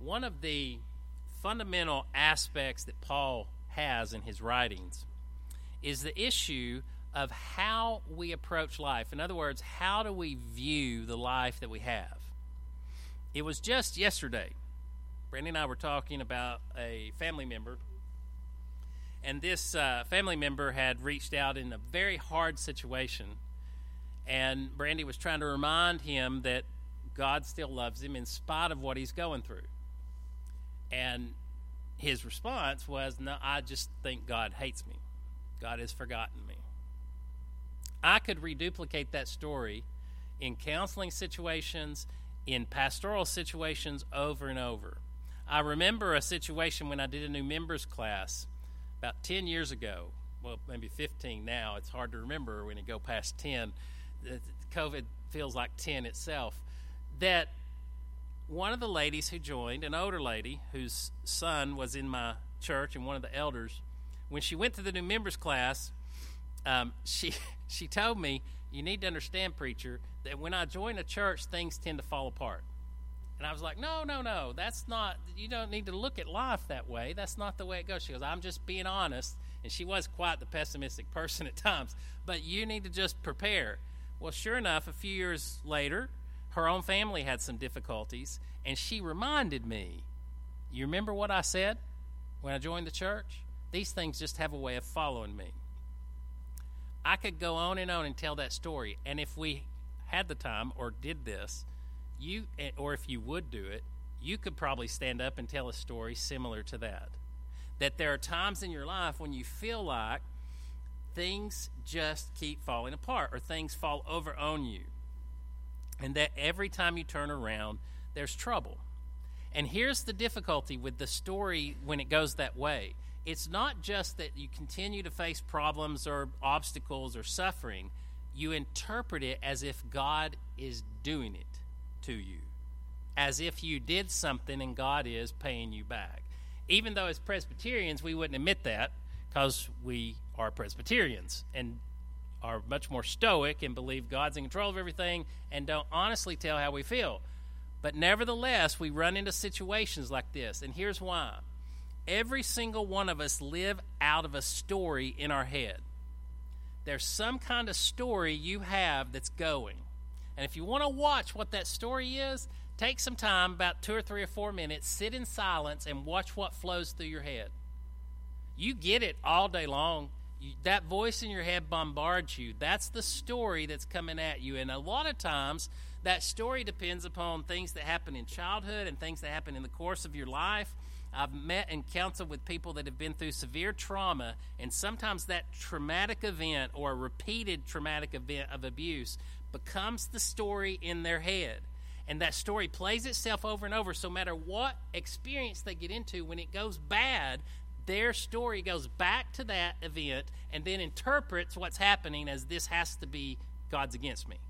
One of the fundamental aspects that Paul has in his writings is the issue of how we approach life. In other words, how do we view the life that we have? It was just yesterday. Brandy and I were talking about a family member, and this family member had reached out in a very hard situation, and Brandy was trying to remind him that God still loves him in spite of what he's going through. And his response was, no, I just think God hates me. God has forgotten me. I could reduplicate that story in counseling situations, in pastoral situations over and over. I remember a situation when I did a new members class about 10 years ago. Well, maybe 15 now. It's hard to remember when you go past 10. COVID feels like 10 itself. That one of the ladies who joined, an older lady whose son was in my church and one of the elders, when she went to the new members class, she told me, you need to understand, preacher, that when I join a church, things tend to fall apart. And I was like, no, that's not, you don't need to look at life that way. That's not the way it goes. She goes, I'm just being honest. And she was quite the pessimistic person at times. But you need to just prepare. Well, sure enough, a few years later, her own family had some difficulties. And she reminded me, you remember what I said when I joined the church? These things just have a way of following me. I could go on and tell that story. And if we had the time or did this, or if you would do it, you could probably stand up and tell a story similar to that. That there are times in your life when you feel like things just keep falling apart or things fall over on you. And that every time you turn around, there's trouble. And here's the difficulty with the story when it goes that way. It's not just that you continue to face problems or obstacles or suffering. You interpret it as if God is doing it to you, as if you did something and God is paying you back. Even though as Presbyterians we wouldn't admit that, because we are Presbyterians and are much more stoic and believe God's in control of everything and don't honestly tell how we feel. But nevertheless, we run into situations like this, and here's why. Every single one of us live out of a story in our head. There's some kind of story you have that's going. And if you want to watch what that story is, take some time, about 2 or 3 or 4 minutes, sit in silence and watch what flows through your head. You get it all day long. That voice in your head bombards you. That's the story that's coming at you. And a lot of times, that story depends upon things that happen in childhood and things that happen in the course of your life. I've met and counseled with people that have been through severe trauma, and sometimes that traumatic event or a repeated traumatic event of abuse becomes the story in their head. And that story plays itself over and over, so no matter what experience they get into, when it goes bad, their story goes back to that event and then interprets what's happening as this has to be God's against me.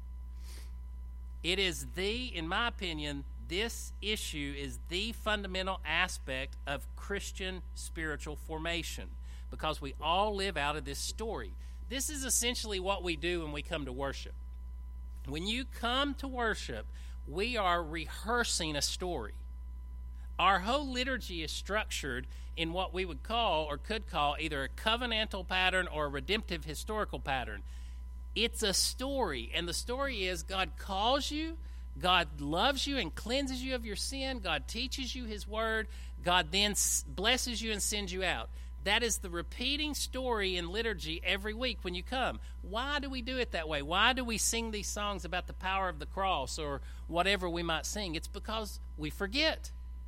It is in my opinion, this issue is the fundamental aspect of Christian spiritual formation, because we all live out of this story. This is essentially what we do when we come to worship. When you come to worship, we are rehearsing a story. Our whole liturgy is structured in what we would call or could call either a covenantal pattern or a redemptive historical pattern. It's a story, and the story is God calls you, God loves you and cleanses you of your sin, God teaches you His word, God then blesses you and sends you out. That is the repeating story in liturgy every week when you come. Why do we do it that way? Why do we sing these songs about the power of the cross or whatever we might sing? It's because we forget.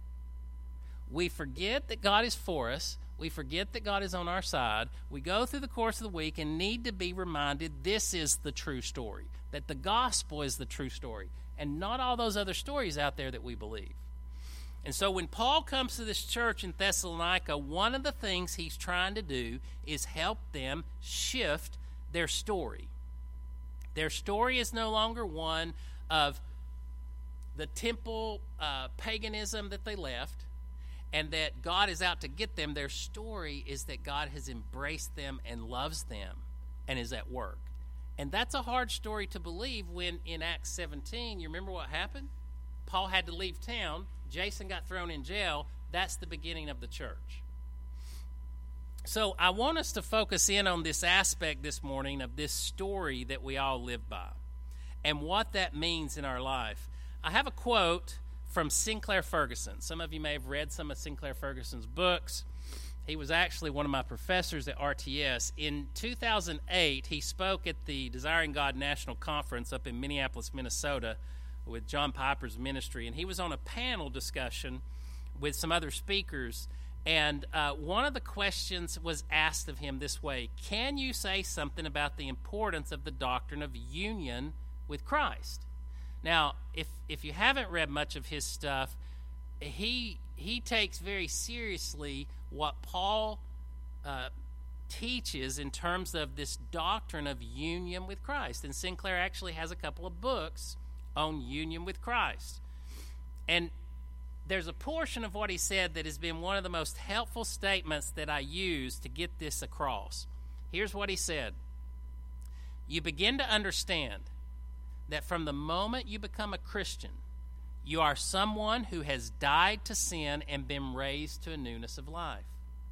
We forget that God is for us. We forget that God is on our side. We go through the course of the week and need to be reminded this is the true story, that the gospel is the true story, and not all those other stories out there that we believe. And so when Paul comes to this church in Thessalonica, one of the things he's trying to do is help them shift their story. Their story is no longer one of the temple paganism that they left and that God is out to get them. Their story is that God has embraced them and loves them and is at work. And that's a hard story to believe when in Acts 17, you remember what happened? Paul had to leave town. Jason got thrown in jail, that's the beginning of the church. So I want us to focus in on this aspect this morning of this story that we all live by and what that means in our life. I have a quote from Sinclair Ferguson. Some of you may have read some of Sinclair Ferguson's books. He was actually one of my professors at RTS. In 2008, he spoke at the Desiring God National Conference up in Minneapolis, Minnesota, with John Piper's ministry, and he was on a panel discussion with some other speakers, and one of the questions was asked of him this way: can you say something about the importance of the doctrine of union with Christ? Now, if you haven't read much of his stuff, he takes very seriously what Paul teaches in terms of this doctrine of union with Christ. And Sinclair actually has a couple of books on union with Christ. And there's a portion of what he said that has been one of the most helpful statements that I use to get this across. Here's what he said: you begin to understand that from the moment you become a Christian, you are someone who has died to sin and been raised to a newness of life.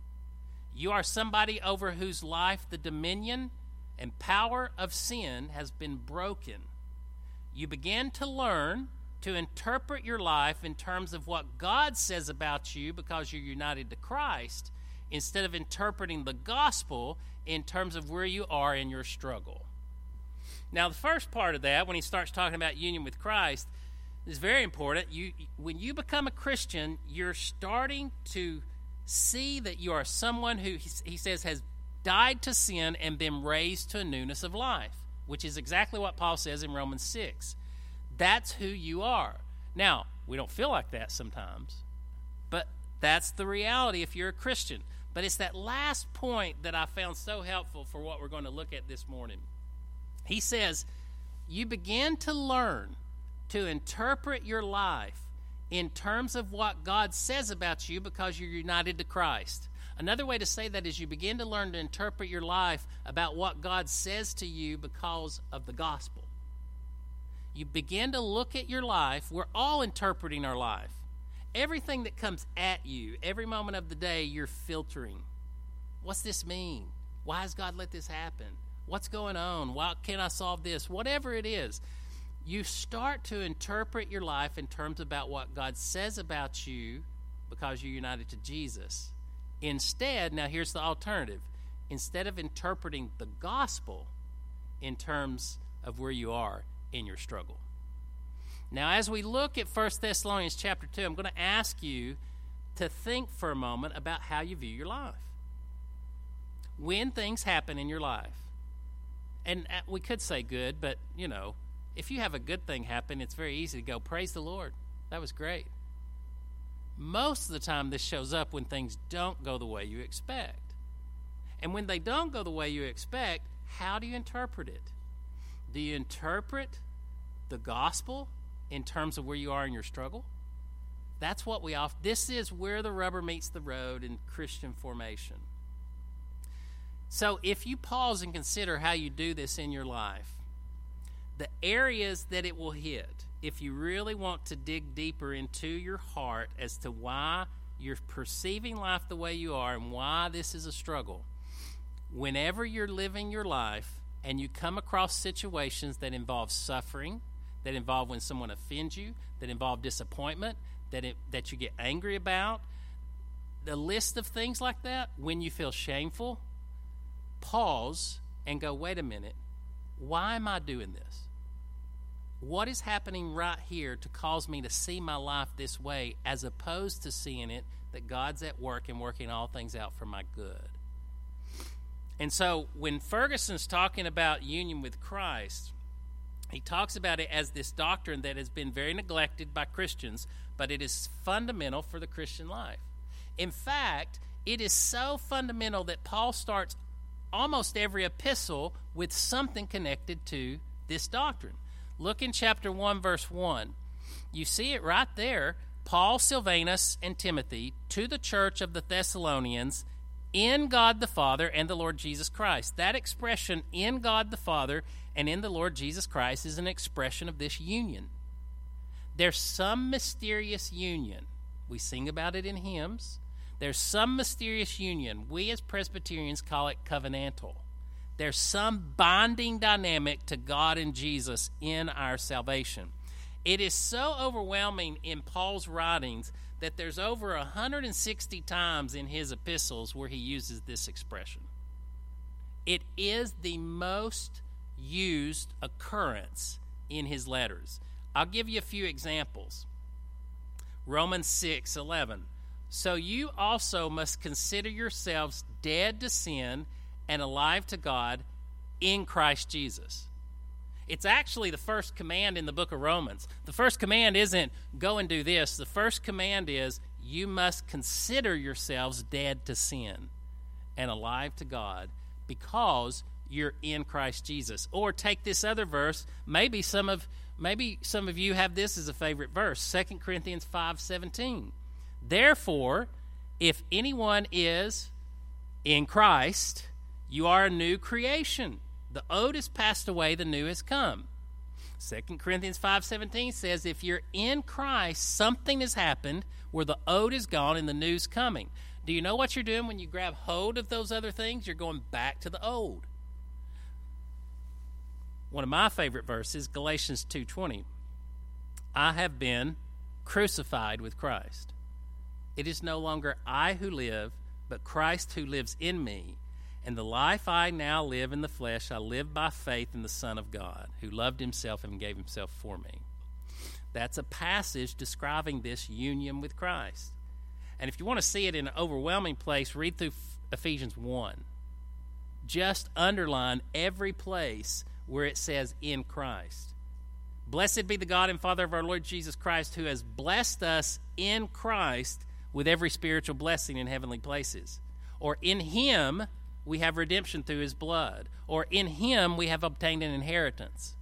You are somebody over whose life the dominion and power of sin has been broken. You begin to learn to interpret your life in terms of what God says about you because you're united to Christ, instead of interpreting the gospel in terms of where you are in your struggle. Now, the first part of that, when he starts talking about union with Christ, is very important. When you become a Christian, you're starting to see that you are someone who, he says, has died to sin and been raised to a newness of life, which is exactly what Paul says in Romans 6. That's who you are. Now, we don't feel like that sometimes, but that's the reality if you're a Christian. But it's that last point that I found so helpful for what we're going to look at this morning. He says, you begin to learn to interpret your life in terms of what God says about you because you're united to Christ. Another way to say that is you begin to learn to interpret your life about what God says to you because of the gospel. You begin to look at your life. We're all interpreting our life. Everything that comes at you, every moment of the day, you're filtering. What's this mean? Why has God let this happen? What's going on? Why can't I solve this? Whatever it is, you start to interpret your life in terms about what God says about you because you're united to Jesus. Instead, now here's the alternative. Instead of interpreting the gospel in terms of where you are in your struggle. Now, as we look at 1 Thessalonians chapter 2, I'm going to ask you to think for a moment about how you view your life. When things happen in your life, and we could say good, but, you know, if you have a good thing happen, it's very easy to go, praise the Lord. That was great. Most of the time, this shows up when things don't go the way you expect. And when they don't go the way you expect, how do you interpret it? Do you interpret the gospel in terms of where you are in your struggle? That's what this is where the rubber meets the road in Christian formation. So if you pause and consider how you do this in your life, the areas that it will hit, if you really want to dig deeper into your heart as to why you're perceiving life the way you are and why this is a struggle, whenever you're living your life and you come across situations that involve suffering, that involve when someone offends you, that involve disappointment, that you get angry about, the list of things like that, when you feel shameful, pause and go, wait a minute, why am I doing this? What is happening right here to cause me to see my life this way, as opposed to seeing it that God's at work and working all things out for my good? And so when Ferguson's talking about union with Christ, he talks about it as this doctrine that has been very neglected by Christians, but it is fundamental for the Christian life. In fact, it is so fundamental that Paul starts almost every epistle with something connected to this doctrine. Look in chapter 1, verse 1. You see it right there. Paul, Silvanus, and Timothy, to the church of the Thessalonians, in God the Father and the Lord Jesus Christ. That expression, in God the Father and in the Lord Jesus Christ, is an expression of this union. There's some mysterious union We sing about it in hymns. There's some mysterious union. We as Presbyterians call it covenantal. There's some binding dynamic to God and Jesus in our salvation. It is so overwhelming in Paul's writings that there's over 160 times in his epistles where he uses this expression. It is the most used occurrence in his letters. I'll give you a few examples. Romans 6:11. So you also must consider yourselves dead to sin and alive to God in Christ Jesus. It's actually the first command in the book of Romans. The first command isn't go and do this. The first command is you must consider yourselves dead to sin and alive to God because you're in Christ Jesus. Or take this other verse. Maybe some of you have this as a favorite verse, 2 Corinthians 5:17. Therefore, if anyone is in Christ, you are a new creation. The old has passed away, the new has come. 2 Corinthians 5:17 says if you're in Christ, something has happened where the old is gone and the new's coming. Do you know what you're doing when you grab hold of those other things? You're going back to the old. One of my favorite verses, Galatians 2:20. I have been crucified with Christ. It is no longer I who live, but Christ who lives in me. And the life I now live in the flesh, I live by faith in the Son of God, who loved himself and gave himself for me. That's a passage describing this union with Christ. And if you want to see it in an overwhelming place, read through Ephesians 1. Just underline every place where it says in Christ. Blessed be the God and Father of our Lord Jesus Christ, who has blessed us in Christ with every spiritual blessing in heavenly places. Or in him we have redemption through his blood. Or in him we have obtained an inheritance.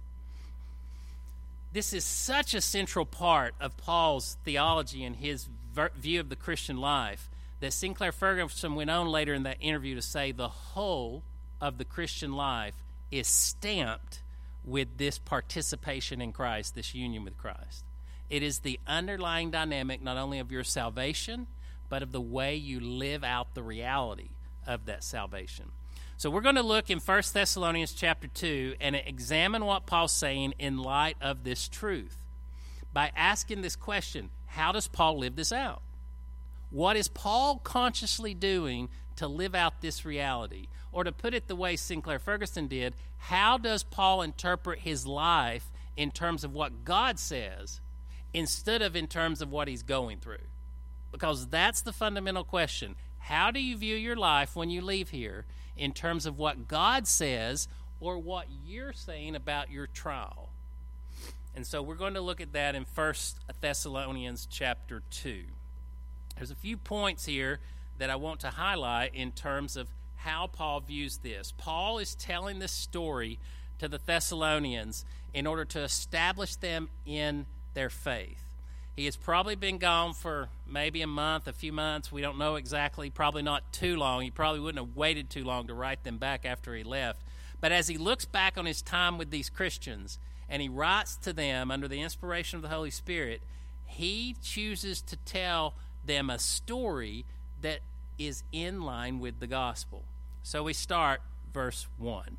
This is such a central part of Paul's theology and his view of the Christian life that Sinclair Ferguson went on later in that interview to say the whole of the Christian life is stamped with this participation in Christ, this union with Christ. It is the underlying dynamic not only of your salvation, but of the way you live out the reality of that salvation. So we're going to look in 1 Thessalonians chapter 2 and examine what Paul's saying in light of this truth by asking this question, how does Paul live this out? What is Paul consciously doing to live out this reality? Or to put it the way Sinclair Ferguson did, how does Paul interpret his life in terms of what God says instead of in terms of what he's going through? Because that's the fundamental question. How do you view your life when you leave here in terms of what God says or what you're saying about your trial? And so we're going to look at that in 1 Thessalonians chapter 2. There's a few points here that I want to highlight in terms of how Paul views this. Paul is telling this story to the Thessalonians in order to establish them in their faith. He has probably been gone for maybe a month, a few months. We don't know exactly. Probably not too long. He probably wouldn't have waited too long to write them back after he left. But as he looks back on his time with these Christians and he writes to them under the inspiration of the Holy Spirit, he chooses to tell them a story that is in line with the gospel. So we start verse 1.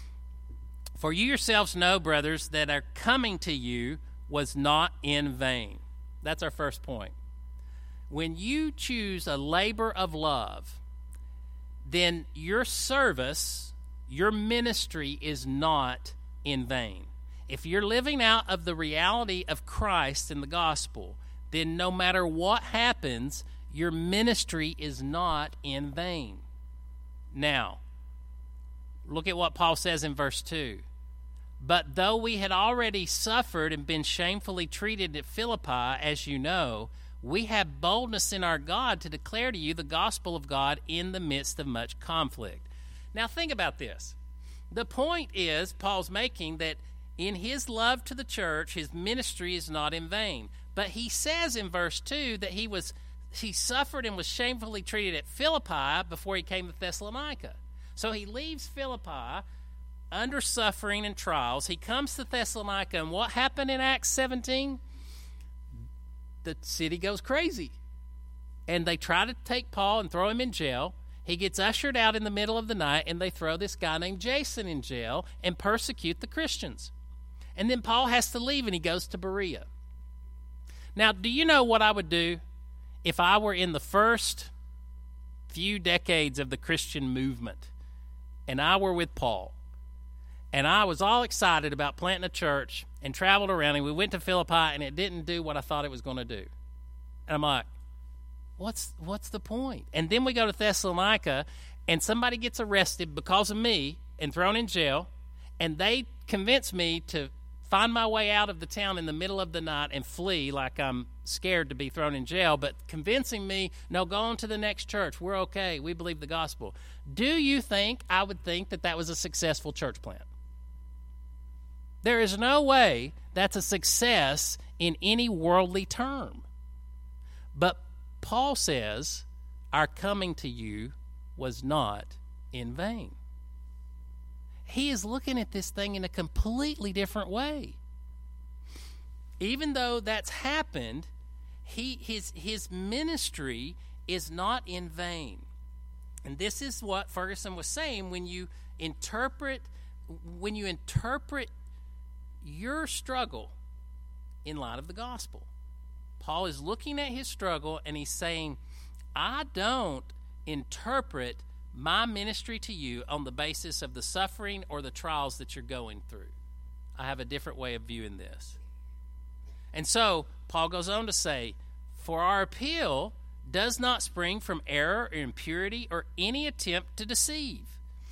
For you yourselves know, brothers, that our coming to you was not in vain. That's our first point. When you choose a labor of love, then your service, your ministry is not in vain. If you're living out of the reality of Christ and the gospel, then no matter what happens, your ministry is not in vain. Now, look at what Paul says in verse 2. But though we had already suffered and been shamefully treated at Philippi, as you know, we have boldness in our God to declare to you the gospel of God in the midst of much conflict. Now think about this. The point is, Paul's making that in his love to the church, his ministry is not in vain. But he says in verse 2 that he suffered and was shamefully treated at Philippi before he came to Thessalonica. So he leaves Philippi under suffering and trials. He comes to Thessalonica, and what happened in Acts 17? The city goes crazy. and they try to take Paul and throw him in jail. He gets ushered out in the middle of the night, and they throw this guy named Jason in jail and persecute the Christians. And then Paul has to leave, and he goes to Berea. Now, do you know what I would do if I were in the first few decades of the Christian movement, and I were with Paul, and I was all excited about planting a church and traveled around, and we went to Philippi, and it didn't do what I thought it was going to do. And I'm like, what's the point? And then we go to Thessalonica, and somebody gets arrested because of me and thrown in jail, and they convince me to find my way out of the town in the middle of the night and flee like I'm scared to be thrown in jail, but convincing me, no, go on to the next church. We're okay. We believe the gospel. Do you think I would think that that was a successful church plant? There is no way that's a success in any worldly term. But Paul says, our coming to you was not in vain. He is looking at this thing in a completely different way. Even though that's happened, his ministry is not in vain. And this is what Ferguson was saying when you interpret your struggle in light of the gospel. Paul is looking at his struggle and he's saying, I don't interpret my ministry to you on the basis of the suffering or the trials that you're going through. I have a different way of viewing this. And so Paul goes on to say, for our appeal does not spring from error or impurity or any attempt to deceive.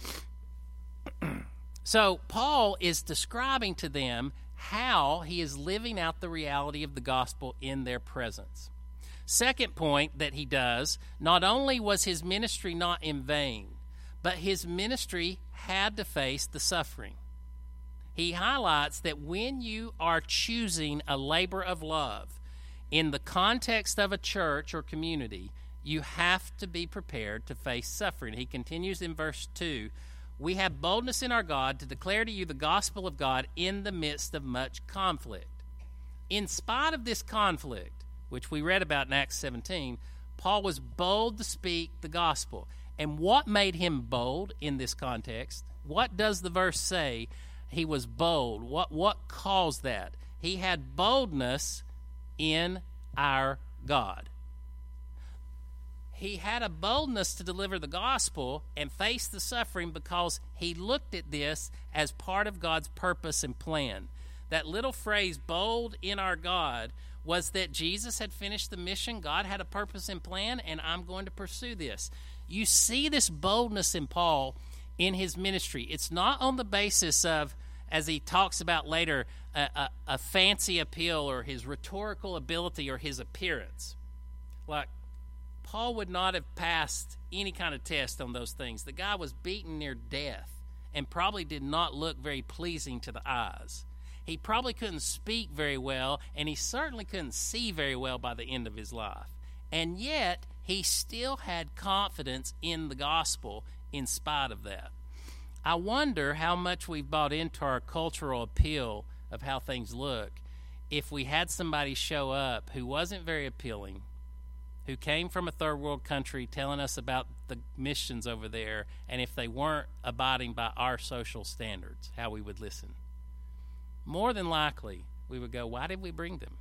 So Paul is describing to them how he is living out the reality of the gospel in their presence. Second point that he does, not only was his ministry not in vain, but his ministry had to face the suffering. He highlights that when you are choosing a labor of love in the context of a church or community, you have to be prepared to face suffering. He continues in verse 2, we have boldness in our God to declare to you the gospel of God in the midst of much conflict. In spite of this conflict, which we read about in Acts 17, Paul was bold to speak the gospel. And what made him bold in this context? What does the verse say? He was bold. What caused that? He had boldness in our God. He had a boldness to deliver the gospel and face the suffering because he looked at this as part of God's purpose and plan. That little phrase, bold in our God, was that Jesus had finished the mission, God had a purpose and plan, and I'm going to pursue this. You see this boldness in Paul in his ministry. It's not on the basis of, as he talks about later, a fancy appeal or his rhetorical ability or his appearance. Like, Paul would not have passed any kind of test on those things. The guy was beaten near death and probably did not look very pleasing to the eyes. He probably couldn't speak very well, and he certainly couldn't see very well by the end of his life. And yet, he still had confidence in the gospel in spite of that. I wonder how much we've bought into our cultural appeal of how things look if we had somebody show up who wasn't very appealing, who came from a third world country telling us about the missions over there, and if they weren't abiding by our social standards, how we would listen. More than likely, we would go, why did we bring them?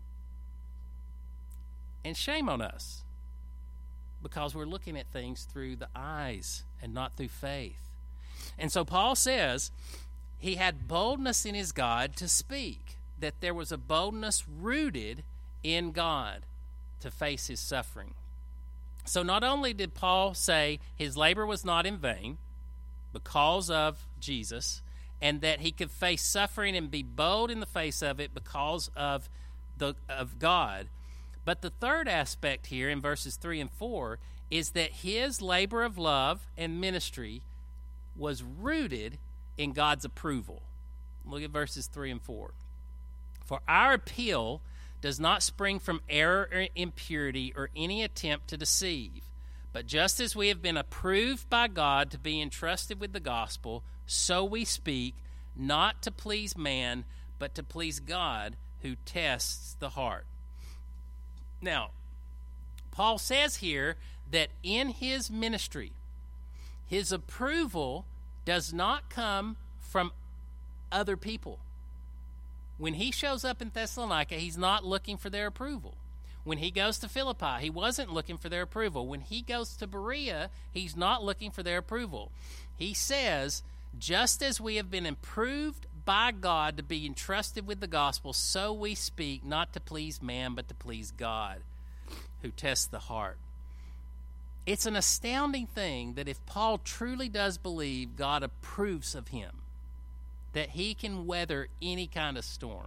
And shame on us, because we're looking at things through the eyes and not through faith. And so Paul says he had boldness in his God to speak, that there was a boldness rooted in God to face his suffering. So not only did Paul say his labor was not in vain because of Jesus, and that he could face suffering and be bold in the face of it because of God. But the third aspect here in verses 3 and 4 is that his labor of love and ministry was rooted in God's approval. Look at verses 3 and 4. For our appeal does not spring from error or impurity or any attempt to deceive, but just as we have been approved by God to be entrusted with the gospel, so we speak, not to please man, but to please God, who tests the heart. Now, Paul says here that in his ministry, his approval does not come from other people. When he shows up in Thessalonica, he's not looking for their approval. When he goes to Philippi, he wasn't looking for their approval. When he goes to Berea, he's not looking for their approval. He says, just as we have been approved by God to be entrusted with the gospel, so we speak, not to please man, but to please God, who tests the heart. It's an astounding thing that if Paul truly does believe God approves of him, that he can weather any kind of storm.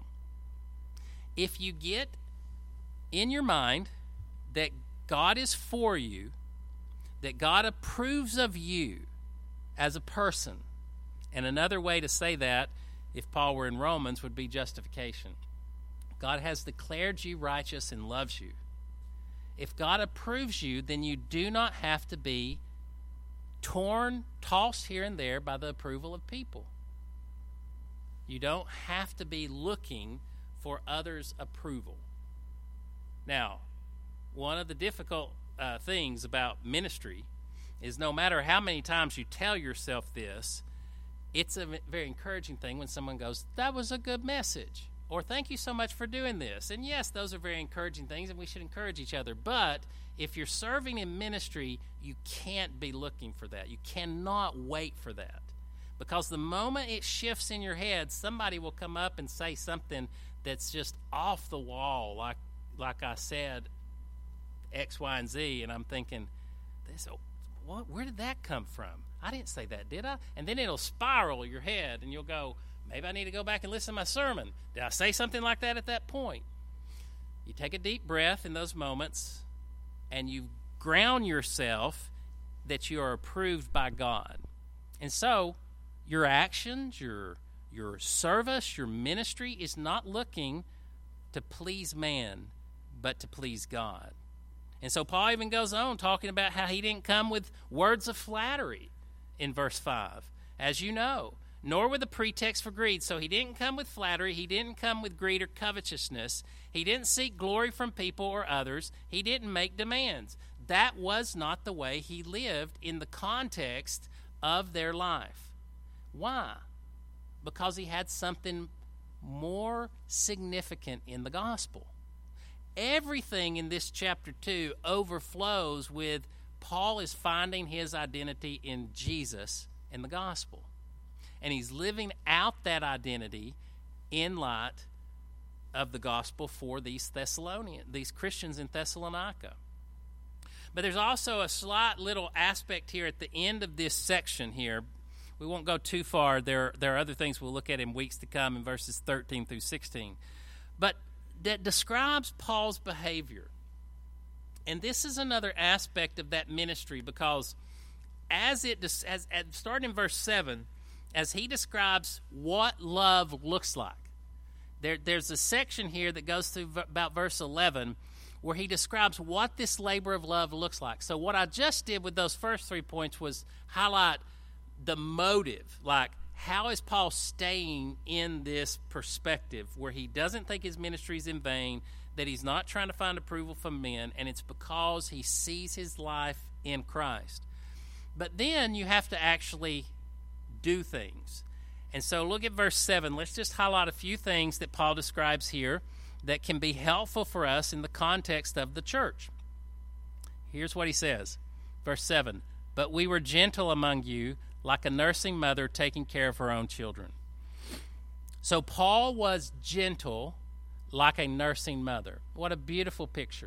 If you get in your mind that God is for you, that God approves of you as a person, and another way to say that, if Paul were in Romans, would be justification. God has declared you righteous and loves you. If God approves you, then you do not have to be torn, tossed here and there by the approval of people. You don't have to be looking for others' approval. Now, one of the difficult things about ministry is no matter how many times you tell yourself this, it's a very encouraging thing when someone goes, that was a good message, or thank you so much for doing this. And yes, those are very encouraging things, and we should encourage each other. But if you're serving in ministry, you can't be looking for that. You cannot wait for that. Because the moment it shifts in your head, somebody will come up and say something that's just off the wall, like I said, X, Y, and Z, and I'm thinking, where did that come from? I didn't say that, did I? And then it'll spiral your head, and you'll go, maybe I need to go back and listen to my sermon. Did I say something like that at that point? You take a deep breath in those moments, and you ground yourself that you are approved by God. And so your actions, your service, your ministry is not looking to please man, but to please God. And so Paul even goes on talking about how he didn't come with words of flattery in verse 5, as you know, nor with a pretext for greed. So he didn't come with flattery. He didn't come with greed or covetousness. He didn't seek glory from people or others. He didn't make demands. That was not the way he lived in the context of their life. Why? Because he had something more significant in the gospel. Everything in this chapter 2 overflows with Paul is finding his identity in Jesus and the gospel. And he's living out that identity in light of the gospel for these Christians in Thessalonica. But there's also a slight little aspect here at the end of this section here. We won't go too far. There are other things we'll look at in weeks to come in verses 13 through 16. But that describes Paul's behavior. And this is another aspect of that ministry, because starting in verse 7, as he describes what love looks like, there's a section here that goes through about verse 11 where he describes what this labor of love looks like. So what I just did with those first 3 points was highlight the motive, like how is Paul staying in this perspective where he doesn't think his ministry is in vain, that he's not trying to find approval from men, and it's because he sees his life in Christ. But then you have to actually do things. And so look at verse 7. Let's just highlight a few things that Paul describes here that can be helpful for us in the context of the church. Here's what he says. Verse 7, "But we were gentle among you, like a nursing mother taking care of her own children." So Paul was gentle like a nursing mother. What a beautiful picture.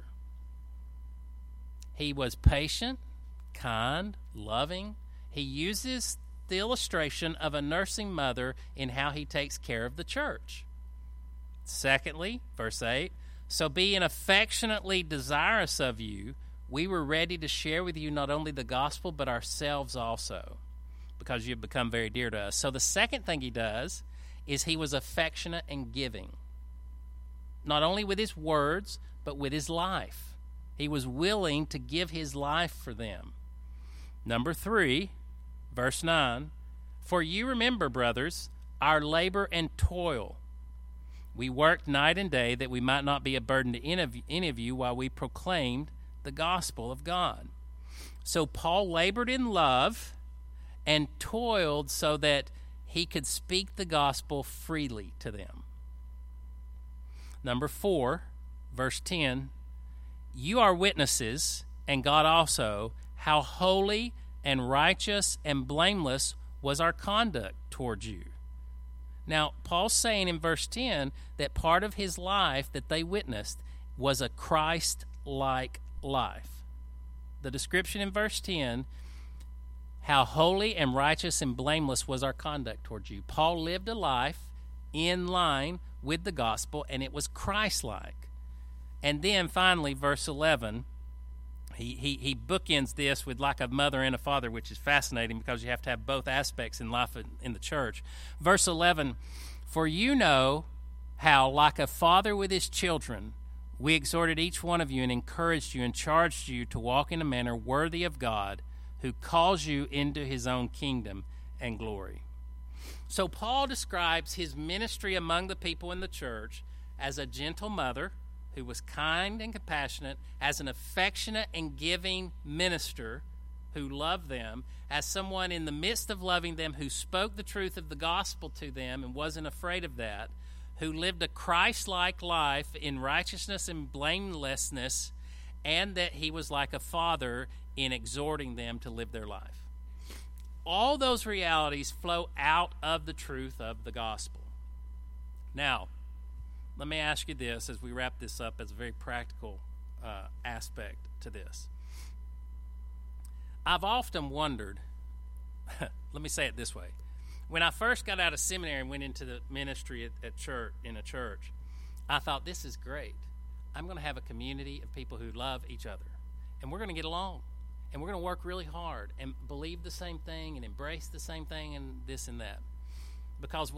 He was patient, kind, loving. He uses the illustration of a nursing mother in how he takes care of the church. Secondly, verse 8, "So being affectionately desirous of you, we were ready to share with you not only the gospel, but ourselves also, because you've become very dear to us." So the second thing he does is he was affectionate and giving, not only with his words, but with his life. He was willing to give his life for them. Number 3, verse 9, "For you remember, brothers, our labor and toil. We worked night and day that we might not be a burden to any of you while we proclaimed the gospel of God. So Paul labored in love and toiled so that he could speak the gospel freely to them. Number 4, verse 10, you are witnesses, and God also, how holy and righteous and blameless was our conduct towards you. Now, Paul's saying in verse 10 that part of his life that they witnessed was a Christ-like life. The description in verse 10, how holy and righteous and blameless was our conduct towards you. Paul lived a life in line with the gospel, and it was Christ-like. And then finally, verse 11, he bookends this with like a mother and a father, which is fascinating because you have to have both aspects in life in the church. Verse 11, for you know how, like a father with his children, we exhorted each one of you and encouraged you and charged you to walk in a manner worthy of God, who calls you into his own kingdom and glory. So Paul describes his ministry among the people in the church as a gentle mother who was kind and compassionate, as an affectionate and giving minister who loved them, as someone in the midst of loving them who spoke the truth of the gospel to them and wasn't afraid of that, who lived a Christ-like life in righteousness and blamelessness, and that he was like a father in exhorting them to live their life. All those realities flow out of the truth of the gospel. Now, let me ask you this as we wrap this up as a very practical aspect to this. I've often wondered, let me say it this way. When I first got out of seminary and went into the ministry at church, in a church, I thought, this is great. I'm going to have a community of people who love each other, and we're going to get along, and we're going to work really hard and believe the same thing and embrace the same thing and this and that. Because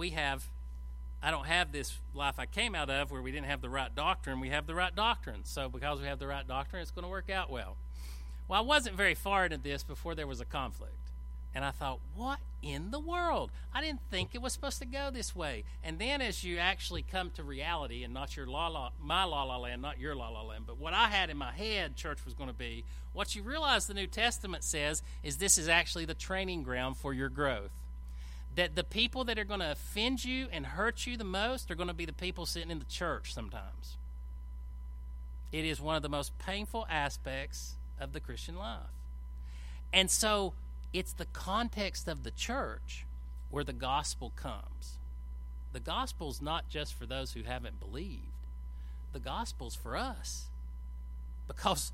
I don't have this life I came out of where we didn't have the right doctrine. We have the right doctrine. So because we have the right doctrine, it's going to work out well. Well, I wasn't very far into this before there was a conflict. And I thought, what in the world? I didn't think it was supposed to go this way. And then as you actually come to reality, and not my la-la land, not your la-la land, but what I had in my head church was going to be, what you realize the New Testament says is this is actually the training ground for your growth. That the people that are going to offend you and hurt you the most are going to be the people sitting in the church sometimes. It is one of the most painful aspects of the Christian life. And so it's the context of the church where the gospel comes. The gospel's not just for those who haven't believed. The gospel's for us. Because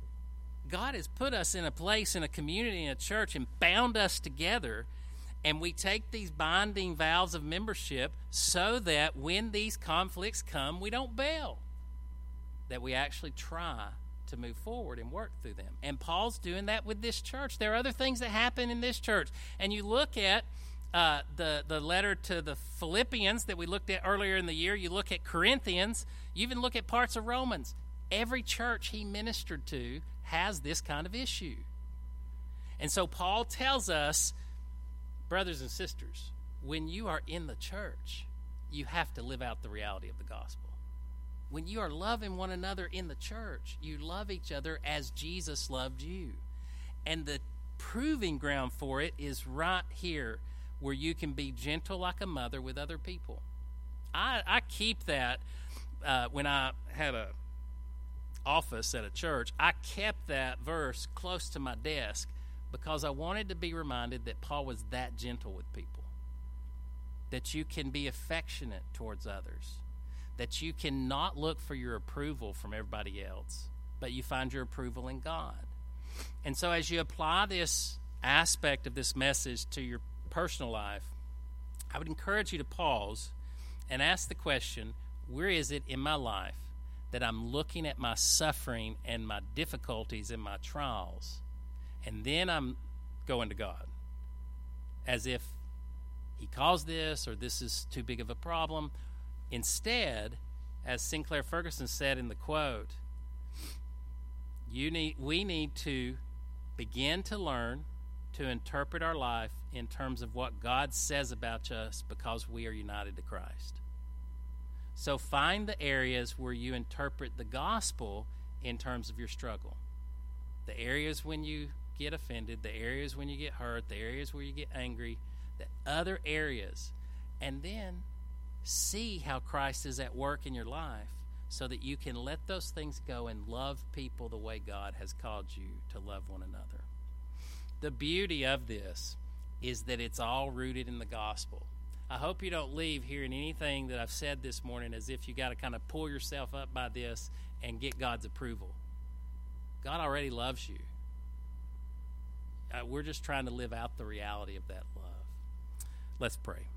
God has put us in a place, in a community, in a church, and bound us together. And we take these binding vows of membership so that when these conflicts come, we don't bail. That we actually try to move forward and work through them. And Paul's doing that with this church. There are other things that happen in this church. And you look at the letter to the Philippians that we looked at earlier in the year. You look at Corinthians. You even look at parts of Romans. Every church he ministered to has this kind of issue. And so Paul tells us, brothers and sisters, when you are in the church, you have to live out the reality of the gospel. When you are loving one another in the church, you love each other as Jesus loved you. And the proving ground for it is right here, where you can be gentle like a mother with other people. I keep that when I had a office at a church. I kept that verse close to my desk because I wanted to be reminded that Paul was that gentle with people, that you can be affectionate towards others, that you cannot look for your approval from everybody else, but you find your approval in God. And so as you apply this aspect of this message to your personal life, I would encourage you to pause and ask the question, where is it in my life that I'm looking at my suffering and my difficulties and my trials, and then I'm going to God as if he caused this or this is too big of a problem. Instead, as Sinclair Ferguson said in the quote, we need to begin to learn to interpret our life in terms of what God says about us because we are united to Christ. So find the areas where you interpret the gospel in terms of your struggle. the areas when you get offended, the areas when you get hurt, the areas where you get angry, the other areas, and then see how Christ is at work in your life so that you can let those things go and love people the way God has called you to love one another. The beauty of this is that it's all rooted in the gospel. I hope you don't leave hearing anything that I've said this morning as if you got to kind of pull yourself up by this and get God's approval. God already loves you. We're just trying to live out the reality of that love. Let's pray.